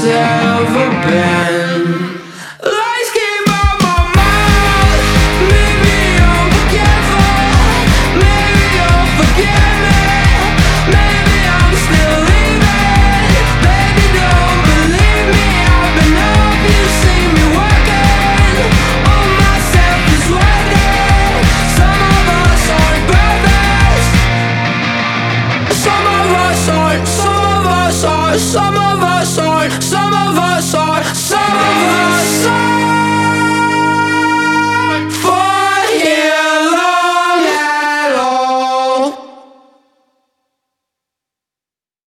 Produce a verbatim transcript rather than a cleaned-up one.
it's ever been. Lies keep on my mind. Maybe I'm forgetful. Maybe you'll forgive me. Maybe I'm still leaving. Baby, don't believe me. I've been up, you see me working on myself is working. Some of us aren't perfect. Some of us aren't. Some of us aren't. Some of us aren't. Some of us